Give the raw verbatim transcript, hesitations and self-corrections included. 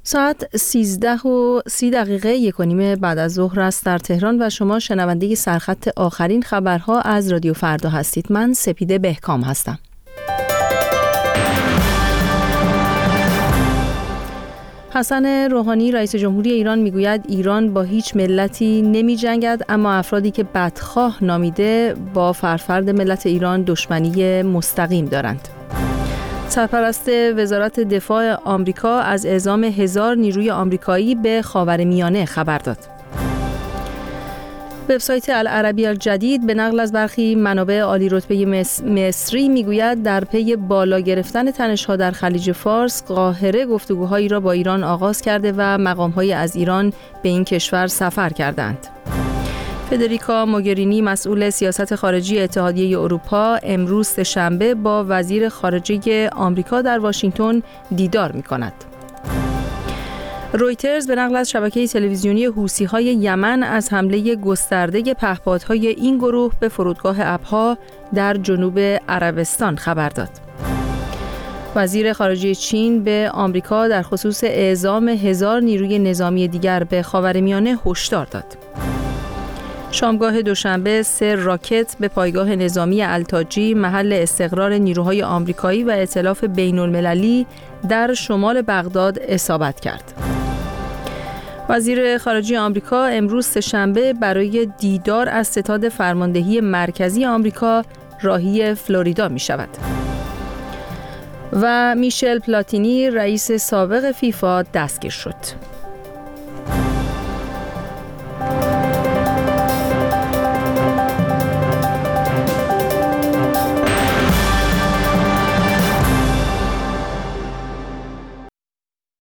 ساعت سیزده و سی دقیقه یک و نیم بعد از ظهر است در تهران و شما شنونده سرخط آخرین خبرها از رادیو فردا هستید. من سپیده بهکام هستم. حسن روحانی رئیس جمهوری ایران میگوید ایران با هیچ ملتی نمی جنگد، اما افرادی که بدخواه نامیده با فرفرد ملت ایران دشمنی مستقیم دارند. سرپرست وزارت دفاع آمریکا از اعزام هزار نیروی آمریکایی به خاورمیانه خبر داد. وبسایت العربی الجدید به نقل از برخی منابع عالی رتبه مصری میگوید در پی بالا گرفتن تنش‌ها در خلیج فارس، قاهره گفتگوهایی را با ایران آغاز کرده و مقام‌های از ایران به این کشور سفر کردند. فدریکا موگرینی مسئول سیاست خارجی اتحادیه اروپا امروز سه‌شنبه با وزیر خارجه آمریکا در واشنگتن دیدار می‌کند. رویترز به نقل از شبکه تلویزیونی حوثی‌های یمن از حمله گسترده پهپادهای این گروه به فرودگاه ابها در جنوب عربستان خبر داد. وزیر خارجه چین به آمریکا در خصوص اعزام هزار نیروی نظامی دیگر به خاورمیانه هشدار داد. شامگاه دوشنبه سه راکت به پایگاه نظامی التاجی محل استقرار نیروهای آمریکایی و ائتلاف بین‌المللی در شمال بغداد اصابت کرد. وزیر خارجه آمریکا امروز سه‌شنبه برای دیدار از ستاد فرماندهی مرکزی آمریکا راهی فلوریدا می شود. و میشل پلاتینی رئیس سابق فیفا دستگیر شد.